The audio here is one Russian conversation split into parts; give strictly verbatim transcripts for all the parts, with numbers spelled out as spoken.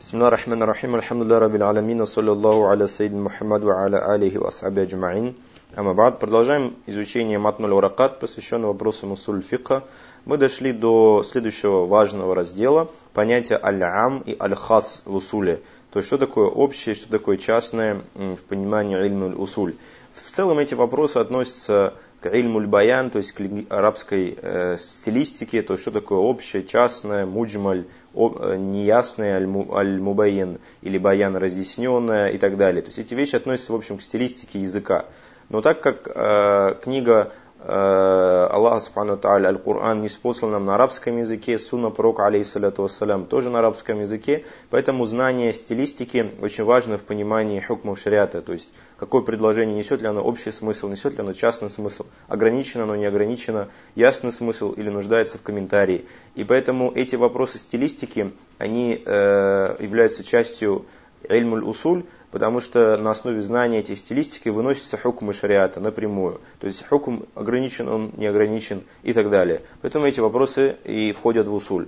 Бисмиллахи рахмани рахим, альхамдулиллахи раббил аламин, саллаллаху аля саййидина Мухаммад ва аля алихи ва асхаби аджмаин. Амма ба'д. Продолжаем изучение матнуль варакат, посвященного вопросам усуль фикха. Мы дошли до следующего важного раздела, понятия аль-ам и аль-хас в усуле. То есть, что такое общее, что такое частное в понимании ильмуль усуль. В целом эти вопросы относятся к ильмуль баян, то есть к арабской э, стилистике, то есть что такое общее, частное, муджмаль, о, неясное, аль-мубайян или баян разъясненное и так далее. То есть эти вещи относятся в общем к стилистике языка. Но так как э, книга э, Аллаха субхану тааля, Аль-Кур'ан, ниспослан нам на арабском языке, сунна пророка алейхиссаляту вассалям тоже на арабском языке, поэтому знание стилистики очень важно в понимании хукмов шариата, то есть какое предложение, несет ли оно общий смысл, несет ли оно частный смысл, ограничено оно, не ограничено, ясный смысл или нуждается в комментарии. И поэтому эти вопросы стилистики, они э, являются частью ильмуль усуль, потому что на основе знания этих стилистики выносятся хукмы шариата напрямую. То есть хукм ограничен, он не ограничен и так далее. Поэтому эти вопросы и входят в усуль.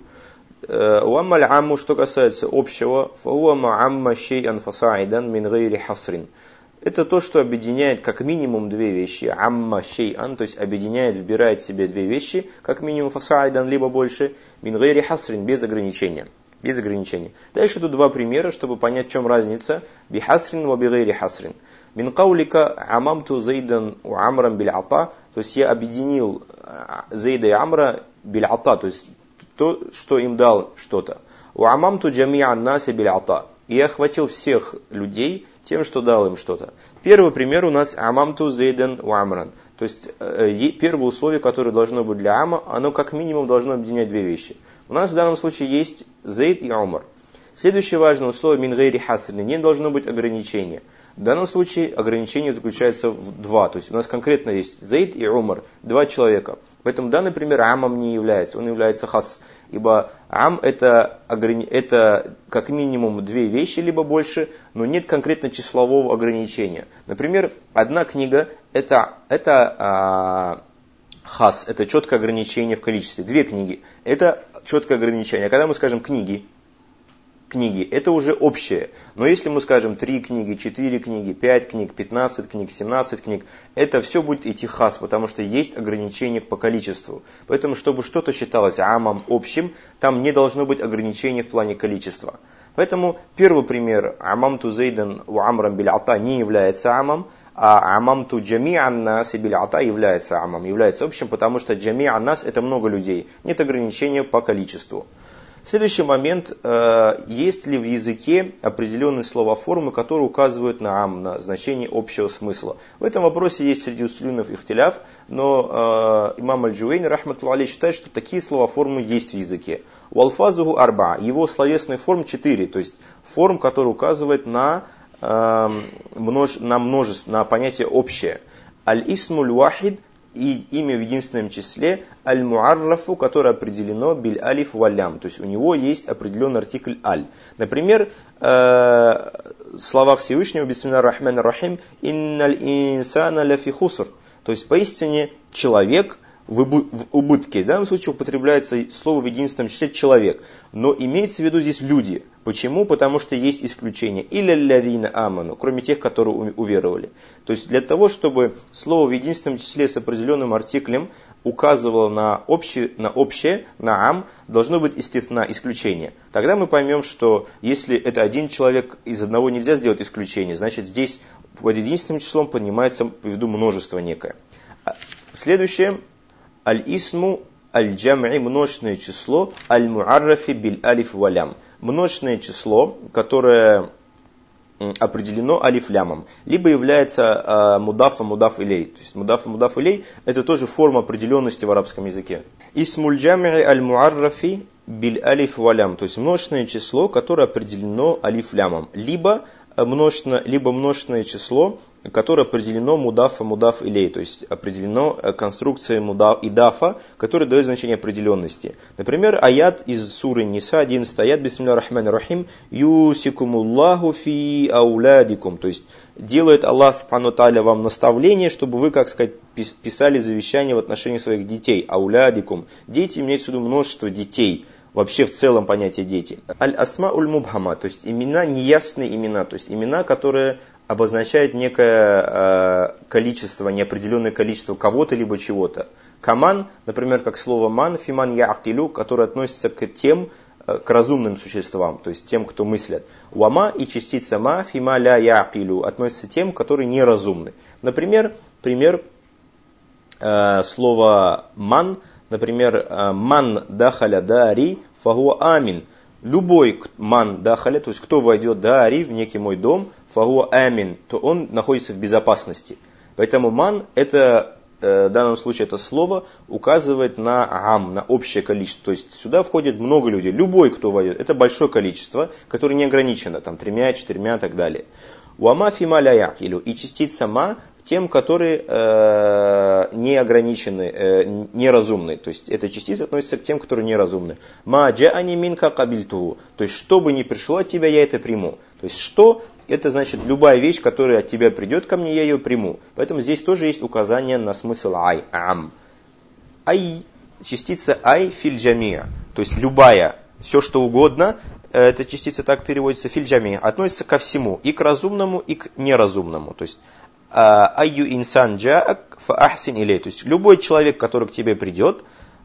Уамма аль-амму, что касается общего, фауа ма'амма шей'ан фаса'iдан мин гайри хасрин. Это то, что объединяет как минимум две вещи. Амма шей'ан, то есть объединяет, вбирает в себе две вещи, как минимум фаса'iдан, либо больше, мин гайри хасрин, без ограничения. Без ограничений. Дальше тут два примера, чтобы понять, в чем разница. Бихасрин ва бигайри хасрин. Мин каулика амамту зайдан у амрам биль ата. То есть я объединил Зейда и Амра биль ата, то есть то, что им дал что-то. У амамту джами'ан наси биль ата. И я охватил всех людей тем, что дал им что-то. Первый пример у нас амамту зейдан у амран. То есть первое условие, которое должно быть для ама, оно как минимум должно объединять две вещи. У нас в данном случае есть Зейд и Умар. Следующее важное условие мин гайри хасрин, не должно быть ограничения. В данном случае ограничение заключается в два. То есть у нас конкретно есть Зейд и Умар, два человека. Поэтому данный пример амом не является, он является хас. Ибо ам это, это как минимум две вещи, либо больше, но нет конкретно числового ограничения. Например, одна книга это, это а, хас, это четкое ограничение в количестве. Две книги это четкое ограничение. А когда мы скажем книги, книги, это уже общее. Но если мы скажем три книги, четыре книги, пять книг, пятнадцать книг, семнадцать книг, это все будет идти хас, потому что есть ограничение по количеству. Поэтому, чтобы что-то считалось амом общим, там не должно быть ограничений в плане количества. Поэтому первый пример, амамту зейдан у амрам биль ата не является амом, а амамту джами'ан нас и биль ата является амом, является общим, потому что джами'ан нас это много людей, нет ограничения по количеству. Следующий момент, есть ли в языке определенные словоформы, которые указывают на ам, на значение общего смысла. В этом вопросе есть среди услюнов ихтиляф, но э, имам аль-Джуэйни, рахматуллах алейх, считает, что такие словоформы есть в языке. Уалфазуху арба, его словесных форм четыре, то есть форм, которые указывают на, э, множ, на множество, на понятие общее. Аль-исмуль вахид, и имя в единственном числе, аль-муаррафу, которое определено биль алиф валям, то есть у него есть определенный артикль аль. Например, э, в словах Всевышнего, бисмиллахи рахмани рахим, инналь инсана ляфи хуср, то есть поистине человек в убытке. В данном случае употребляется слово в единственном числе человек, но имеется в виду здесь люди. Почему? Потому что есть исключение. Илля лявина аману, кроме тех, которые уверовали. То есть для того, чтобы слово в единственном числе с определенным артиклем указывало на общее, на, общее, на ам, должно быть истифна, исключение. Тогда мы поймем, что если это один человек, из одного нельзя сделать исключение, значит здесь под единственным числом поднимается в виду множество некое. Следующее. Аль-исму аль-джам'i, множественное число, аль-муаррафи биль алиф валям. Множественное число, которое определено алиф лямом, либо является мудафа мудаф илей. То есть мудафа мудаф илей это тоже форма определенности в арабском языке. Исмуль джам'i аль-муаррафи биль алиф валям, то есть множественное число, которое определено алиф лямом, либо множественное, либо множественное число, которое определено мудафа мудаф илей, то есть определено конструкцией мудаф идафа, которая дает значение определенности. Например, аят из суры Ниса, одиннадцатый аят, бисмиллахи рахмани рахим, юсикумуллаху фи аулядикум, то есть делает Аллах субхану тааля вам наставление, чтобы вы, как сказать, писали завещание в отношении своих детей, аулядикум. Дети имеется в виду множество детей. вообще в целом понятие дети. Аль-асма уль-мубхама, то есть имена, неясные имена, то есть имена, которые обозначают некое э, количество, неопределенное количество кого-то либо чего-то. Каман, например, как слово ман, фиман я'акилю, которое относится к тем, к разумным существам, то есть тем, кто мыслят. Уама и частица ма, фима ля я'акилю, относится к тем, которые неразумны. Например, пример э, слова ман, например, э, ман дахаля дари фагуа амин. Любой ман дахаля, то есть кто войдет дари в некий мой дом, фагуа амин, то он находится в безопасности. Поэтому ман это в данном случае это слово указывает на ам, на общее количество. То есть сюда входит много людей. Любой, кто войдет, это большое количество, которое не ограничено, там, тремя, четырьмя и так далее. Уама фима ля я'акилю. И частица ма тем, которые э, не ограничены, э, неразумны. То есть эта частица относится к тем, которые неразумны. Ма джа'ани минка кабильтуху. То есть что бы ни пришло от тебя, я это приму. То есть что? Это значит любая вещь, которая от тебя придет ко мне, я ее приму. Поэтому здесь тоже есть указание на смысл ай, ам. Ай, частица ай филь джамия. То есть любая, все что угодно, эта частица так переводится, филь джамия, относится ко всему, и к разумному, и к неразумному. То есть айю инсан джаак фа ахсин илей. То есть любой человек, который к тебе придет,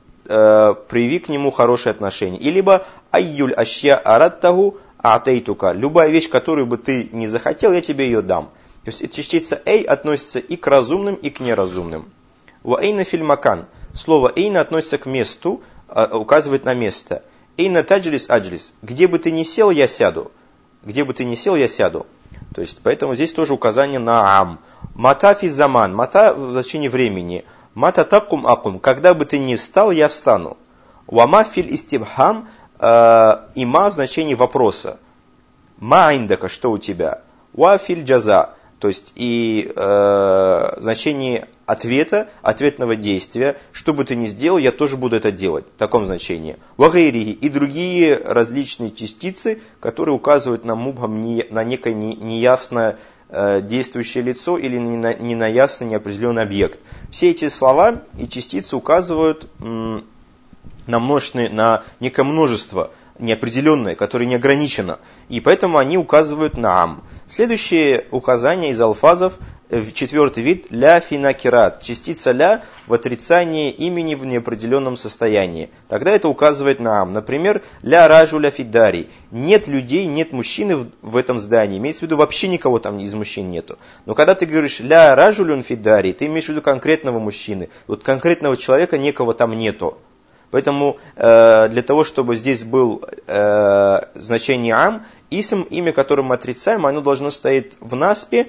прояви к нему хорошее отношение. И либо айюль ашья араттаху атейтука. Любая вещь, которую бы ты не захотел, я тебе ее дам. То есть частица эй относится и к разумным, и к неразумным. Ва эйна филь макан. Слово эйна относится к месту, указывает на место. Эйна таджлис аджлис. Где бы ты ни сел, я сяду. Где бы ты ни сел, я сяду. То есть, поэтому здесь тоже указание на ам. Мата фи заман. Мата в значении времени. Мата такум акум. Когда бы ты ни встал, я встану. Вама филь истибхам. Има в значении вопроса. Ма индака, что у тебя? Ва филь джаза, то есть и э, значение ответа, ответного действия. Что бы ты ни сделал, я тоже буду это делать. В таком значении. Ва гайриги и другие различные частицы, которые указывают на мубхам, на некое неясное э, действующее лицо или не на, не на ясный, неопределенный объект. Все эти слова и частицы указывают м, на множественное, на некое множество неопределенное, которое не ограничено. И поэтому они указывают на ам. Следующее указание из алфазов, четвертый вид, ля финакират. Частица ля в отрицании имени в неопределенном состоянии. Тогда это указывает на ам. Например, ля ражуля фиддари. Нет людей, нет мужчины в, в этом здании. Имеется в виду, вообще никого там из мужчин нету. Но когда ты говоришь ля ражулюн фиддари, ты имеешь в виду конкретного мужчины. Вот конкретного человека никого там нету. Поэтому э, для того, чтобы здесь был э, значение ам, исм, имя, которое мы отрицаем, оно должно стоять в наспе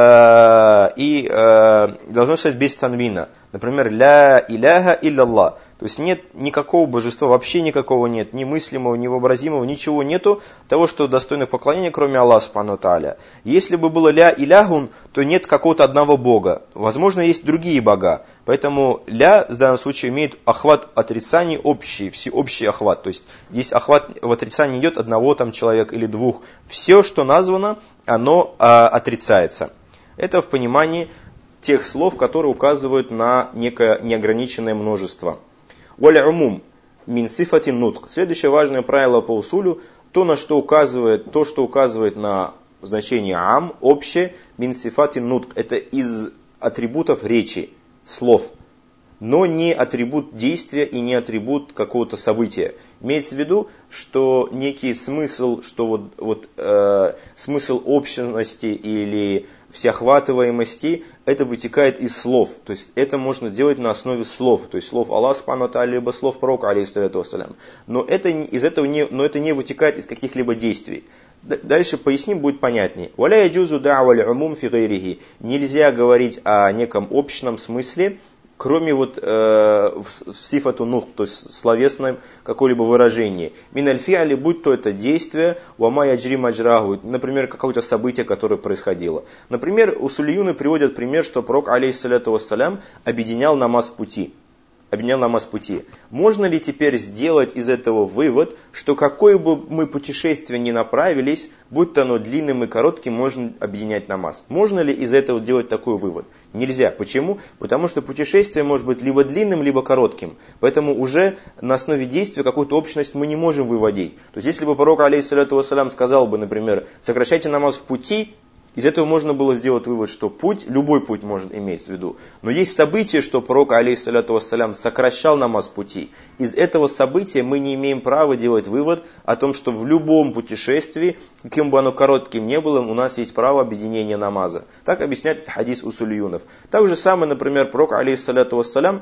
э, и э, должно стоять без танвина. Например, ля иляха илляллах. То есть нет никакого божества, вообще никакого нет, ни мыслимого, ни вообразимого, ничего нету того, что достойно поклонения, кроме Аллаха субхану ва тааля. Если бы было ля иляхун, то нет какого-то одного бога. Возможно, есть другие бога. Поэтому ля в данном случае имеет охват отрицаний общий, всеобщий охват. То есть здесь охват в отрицании идет одного там человека или двух. Все, что названо, оно а, отрицается. Это в понимании тех слов, которые указывают на некое неограниченное множество. Валя умум мин сифати нутк. Следующее важное правило по усулю, то, на что указывает, то, что указывает на значение ам, общее, мин сифати нутк. Это из атрибутов речи, слов, но не атрибут действия и не атрибут какого-то события. Имеется в виду, что некий смысл, что вот, вот э, смысл общности или всеохватываемости, это вытекает из слов. То есть это можно сделать на основе слов. То есть слов Аллаха субхану ва тааля, либо слов пророка, алейхиссалату вассалям. Но это, из этого не, но это не вытекает из каких-либо действий. Дальше поясним, будет понятнее. «Валя яджузу да'ва л'умум фи гайрихи». Нельзя говорить о неком общем смысле, кроме вот э, сифату нутк, то есть словесном какое-либо выражение. Мин аль-фи'али, будь то это действие, вама яджри маджраху, например, какое-то событие, которое происходило. Например, усулиюны приводят пример, что пророк, алейхиссалату вассалям, объединял намаз пути. объединял намаз пути. Можно ли теперь сделать из этого вывод, что какое бы мы путешествие ни направились, будь то оно длинным и коротким, можно объединять намаз? Можно ли из этого делать такой вывод? Нельзя. Почему? Потому что путешествие может быть либо длинным, либо коротким. Поэтому уже на основе действия какую-то общность мы не можем выводить. То есть если бы пророк, алейхиссалату вассалям, сказал бы, например, сокращайте намаз в пути, из этого можно было сделать вывод, что путь, любой путь может иметь в виду. Но есть событие, что пророк, алейхиссалату вассалям, сокращал намаз пути. Из этого события мы не имеем права делать вывод о том, что в любом путешествии, каким бы оно коротким ни было, у нас есть право объединения намаза. Так объясняет этот хадис усулиюнов. Так же самое, например, пророк, алейхиссалату вассалям,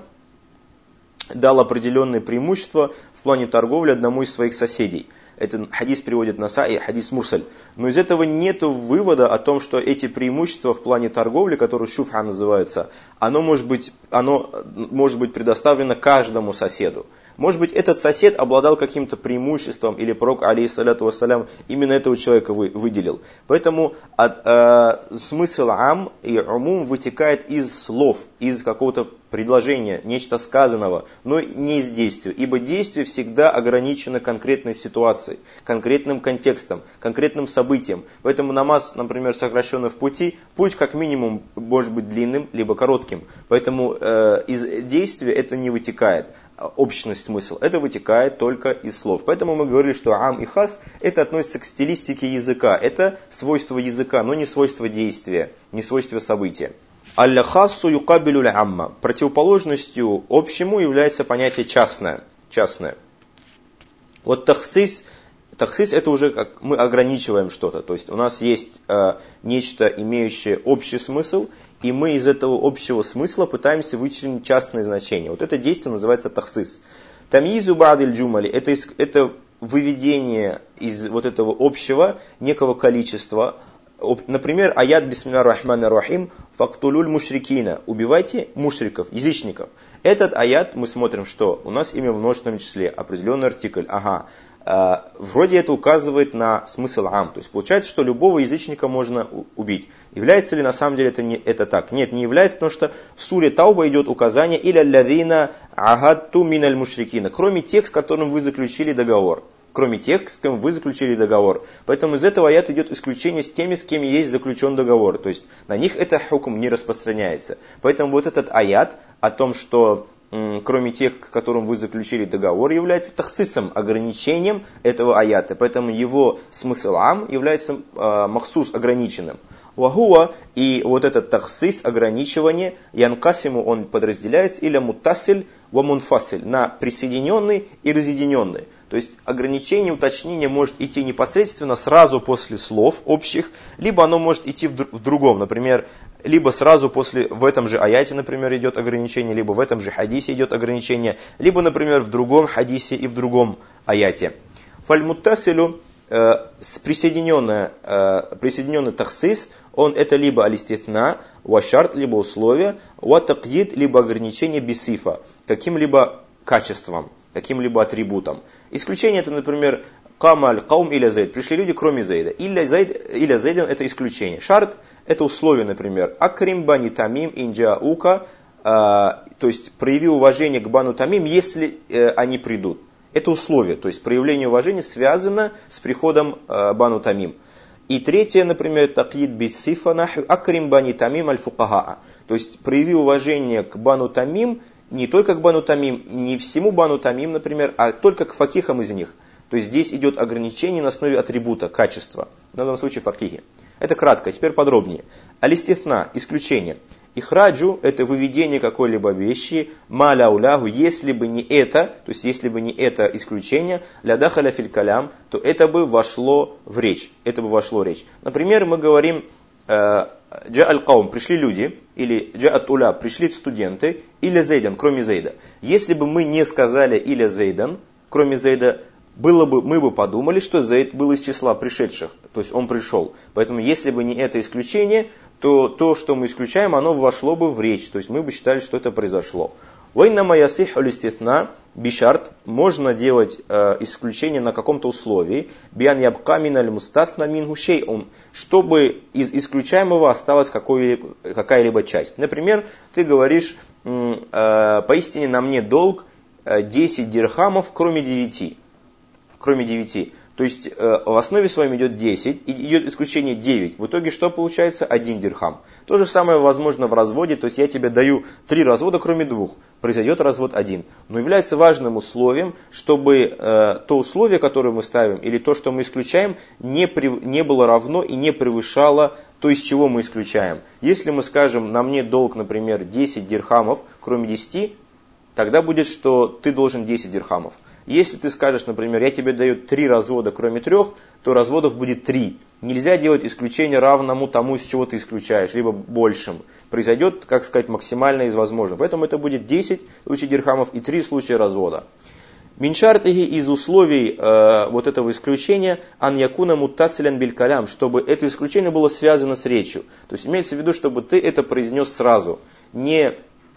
дал определенные преимущества в плане торговли одному из своих соседей. Этот хадис приводит Насаи, хадис Мурсаль. Но из этого нет вывода о том, что эти преимущества в плане торговли, которые шуфха называются, оно может быть, оно может быть предоставлено каждому соседу. Может быть, этот сосед обладал каким-то преимуществом, или пророк, алейхиссалату вассалям, именно этого человека вы, выделил. Поэтому от, э, смысл ам и умум вытекает из слов, из какого-то предложения, нечто сказанного, но не из действия. Ибо действие всегда ограничено конкретной ситуацией, конкретным контекстом, конкретным событием. Поэтому намаз, например, сокращенный в пути, путь как минимум может быть длинным, либо коротким. Поэтому э, из действия это не вытекает. Общность смысл. Это вытекает только из слов. Поэтому мы говорили, что ам и хас это относится к стилистике языка. Это свойство языка, но не свойство действия, не свойство события. Аль-хассу юкабилю л'амма. Противоположностью общему является понятие частное. частное. Вот тахсис, тахсис это уже как мы ограничиваем что-то. То есть у нас есть э, нечто, имеющее общий смысл, и мы из этого общего смысла пытаемся вычленить частные значения. Вот это действие называется тахсис. Тамйизу ба'диль джумали, это, это выведение из вот этого общего некого количества. Например, аят бисмилля рахманир рахим фактулюль мушрикина, убивайте мушриков, язычников. Этот аят мы смотрим, что у нас имя в множественном числе, определенный артикль, ага. Вроде это указывает на смысл ам. То есть получается, что любого язычника можно убить. Является ли на самом деле это, не, это так? Нет, не является, потому что в суре Тауба идет указание «Иля лядина агатту миналь мушрикина», кроме тех, с которым вы заключили договор. Кроме тех, с кем вы заключили договор. Поэтому из этого аята идет исключение с теми, с кем есть заключен договор. То есть на них это хукм не распространяется. Поэтому вот этот аят о том, что кроме тех, с которым вы заключили договор, является тахсисом, ограничением этого аята. Поэтому его смысл ам является э, махсус, ограниченным. Вахуа, и вот этот тахсис, ограничивание, янкасиму он подразделяется, или муттасиль ва мунфасиль, на присоединенный и разъединенный. То есть ограничение, уточнение может идти непосредственно сразу после слов общих, либо оно может идти в, др- в другом. Например, либо сразу после, в этом же аяте, например, идет ограничение, либо в этом же хадисе идет ограничение, либо, например, в другом хадисе и в другом аяте. Фаль-муттасилю, э, присоединенный, э, присоединенный тахсис, он это либо алистithна, вашарт, либо условие, ватакьид, либо ограничение бисифа, каким-либо качеством, каким-либо атрибутом. Исключение это, например, камаль, каум или зайд. Пришли люди, кроме зайда. Или зайд, или зайден это исключение. Шарт это условие, например. Акрим бани тамим инджаука, э, то есть прояви уважение к бану тамим, если э, они придут. Это условие, то есть проявление уважения связано с приходом э, бану тамим. И третье, например, такьид бисифа нахю акрим бани тамим аль-фукахаа. То есть прояви уважение к бану тамим, не только к бану тамим, не всему бану тамим, например, а только к факихам из них. То есть здесь идет ограничение на основе атрибута, качества. В данном случае факихи. Это кратко, теперь подробнее. Алистithна, исключение. Ихраджу, это выведение какой-либо вещи, маляуляху, если бы не это, то есть если бы не это исключение, ля дахаля филь калям, то это бы вошло в речь. Это бы вошло в речь. Например, мы говорим, джа аль-каум, пришли люди, или джа ат-уля, пришли студенты, или зайдан, кроме зайда. Если бы мы не сказали или зайдан, кроме зайда, было бы, мы бы подумали, что Зайд был из числа пришедших, то есть он пришел. Поэтому если бы не это исключение, то то, что мы исключаем, оно вошло бы в речь, то есть мы бы считали, что это произошло. «Вайнама ясиху листithна бишарт» можно делать э, исключение на каком-то условии, «биан ябка миналь мустаthна минху шей'ун», чтобы из исключаемого осталась какая-либо часть. Например, ты говоришь, э, «поистине на мне долг десять дирхамов, кроме девяти». Кроме девяти. То есть э, в основе своем идет десять, и идет исключение девять. В итоге что получается? один дирхам. То же самое возможно в разводе, то есть я тебе даю три развода, кроме двух. Произойдет развод один. Но является важным условием, чтобы э, то условие, которое мы ставим, или то, что мы исключаем, не, при, не было равно и не превышало то, из чего мы исключаем. Если мы скажем, на мне долг, например, десять дирхамов, кроме десяти, тогда будет, что ты должен десять дирхамов. Если ты скажешь, например, я тебе даю три развода, кроме трех, то разводов будет три. Нельзя делать исключение равному тому, из чего ты исключаешь, либо большим. Произойдет, как сказать, максимально из возможного. Поэтому это будет десять случаев дирхамов и три случая развода. Миншартахи из условий э, вот этого исключения ан якуна муттасилян биль калям, чтобы это исключение было связано с речью. То есть имеется в виду, чтобы ты это произнес сразу, не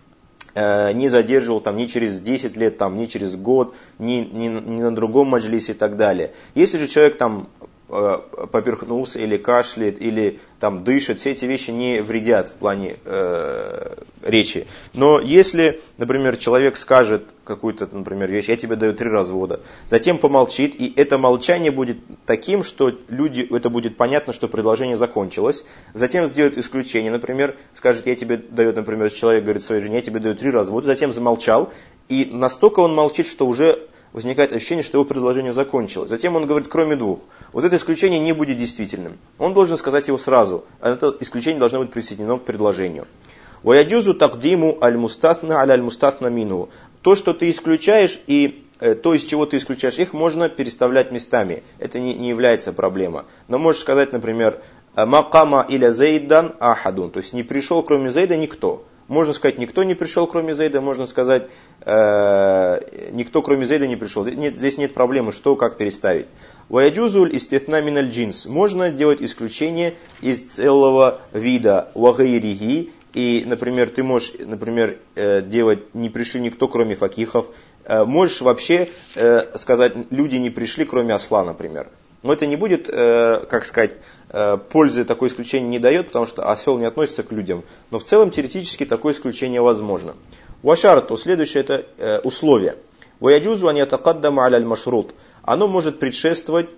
не задерживал там ни через десять лет, там, ни через год, ни, ни, ни на другом маджлисе и так далее. Если же человек там э, поперхнулся или кашляет, или там дышит, все эти вещи не вредят в плане э, речи. Но если, например, человек скажет какую-то, например, вещь, я тебе даю три развода, затем помолчит, и это молчание будет таким, что люди, это будет понятно, что предложение закончилось, затем сделает исключение, например, скажет, я тебе даю, например, человек говорит своей жене, я тебе даю три развода, затем замолчал, и настолько он молчит, что уже возникает ощущение, что его предложение закончилось. Затем он говорит, кроме двух. Вот это исключение не будет действительным. Он должен сказать его сразу, а это исключение должно быть присоединено к предложению. وَيَجُوزُ تَقْدِيمُ الْمُسْتَثْنَ عَلَى الْمُسْتَثْنَ مِنْهُ. То, что ты исключаешь, и э, то, из чего ты исключаешь, их можно переставлять местами. Это не, не является проблемой. Но можешь сказать, например, «Макама иля Зейдан ахадун». То есть не пришел, кроме Зейда, никто. Можно сказать, никто не пришел, кроме Зейда. Можно сказать, э, никто, кроме Зейда, не пришел. Нет, здесь нет проблемы, что, как переставить. «Ваяджузуль истithна миналь джинс». Можно делать исключение из целого вида. «Вагайриги». И, например, ты можешь, например, делать «не пришли никто, кроме факихов». Можешь вообще сказать «люди не пришли, кроме осла», например. Но это не будет, как сказать, пользы такое исключение не дает, потому что осел не относится к людям. Но в целом теоретически такое исключение возможно. Вашарту, следующее это условие. «Ваяджузу ан ятакаддама аля аль-машрут». Оно может предшествовать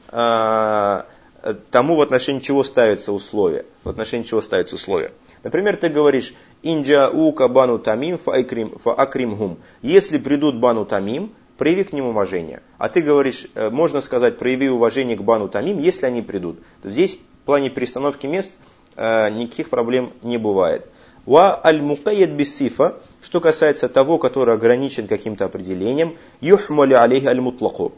тому, в отношении чего ставится условие. В отношении чего ставится условие. Например, ты говоришь «Инджаука бану тамим фаакримхум». Если придут бану тамим, прояви к ним уважение. А ты говоришь, можно сказать, прояви уважение к бану тамим, если они придут. То здесь в плане перестановки мест никаких проблем не бывает. Ва аль-мукайяд бис-сифа, что касается того, который ограничен каким-то определением, юхмали алейхи аль-мутлаку,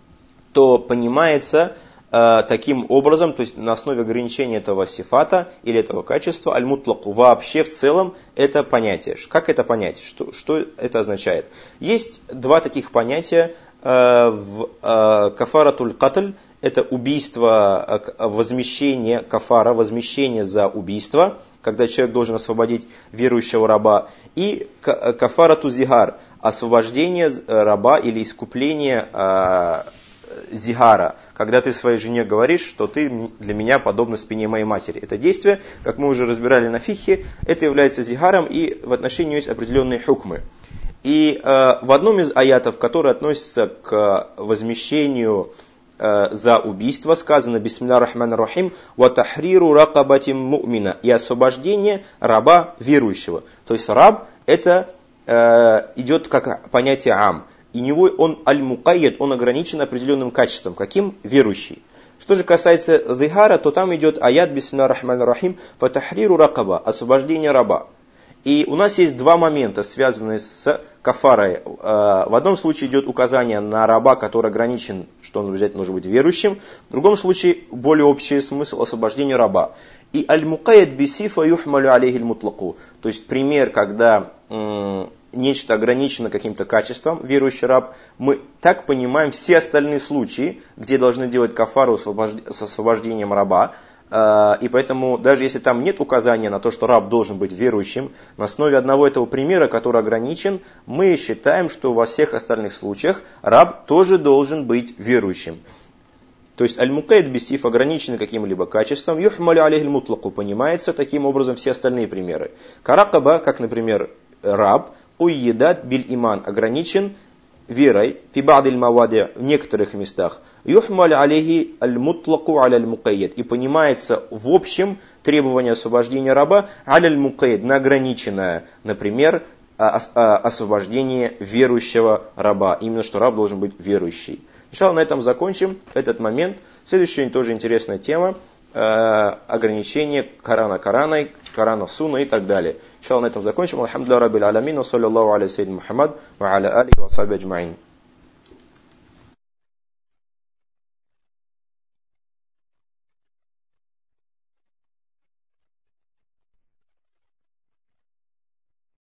то понимается таким образом, то есть на основе ограничения этого сифата или этого качества, аль-мутлаку, вообще в целом это понятие. Как это понять? Что, что это означает? Есть два таких понятия э, в э, кафаратуль катль, это убийство, э, возмещение, кафара, возмещение за убийство, когда человек должен освободить верующего раба, и кафарату зигар, освобождение раба или искупление э, зигара, когда ты своей жене говоришь, что ты для меня подобна спине моей матери. Это действие, как мы уже разбирали на фикхе, это является зигаром, и в отношении есть определенные хукмы. И э, в одном из аятов, который относится к возмещению э, за убийство, сказано «Бисмилля рахман рахим ва тахриру ракабатим му'мина» и освобождение раба верующего. То есть раб это э, идет как понятие ам. И него он аль-мукайяд, он ограничен определенным качеством. Каким? Верующий. Что же касается зихара, то там идет аят бисмилля рахман рахим фатахриру ракаба, освобождение раба. И у нас есть два момента, связанные с кафарой. В одном случае идет указание на раба, который ограничен, что он обязательно должен быть верующим. В другом случае более общий смысл освобождения раба. И аль-мукайяд бисифа юхмалю алейхи аль-мутлаку. То есть пример, когда м- нечто ограничено каким-то качеством, верующий раб, мы так понимаем все остальные случаи, где должны делать кафару с освобождением раба, И поэтому, даже если там нет указания на то, что раб должен быть верующим, на основе одного этого примера, который ограничен, мы считаем, что во всех остальных случаях раб тоже должен быть верующим. То есть аль-мукайд бисиф ограничен каким-либо качеством, юхмалю алейхи аль-мутлаку, понимается таким образом все остальные примеры. Каракаба, как, например, раб, уйедат биль иман, ограничен верой, фи ба'диль мавади, в некоторых местах, юхмалю алейхи аль-мутлаку аля аль-мукайд, и понимается в общем требование освобождения раба аля аль-мукайд, на ограниченное, например, освобождение верующего раба, именно что раб должен быть верующий. Иншаллах, на этом закончим этот момент. Следующая тоже интересная тема. Э, ограничение Корана Кораной, Корана Сунна и так далее. Иншаллах, на этом закончим. Алхамдулилlah раббил алямин. Ва саллаллаху аля саййидина Мухаммад ва аля алихи ва сахбихи аджмаин.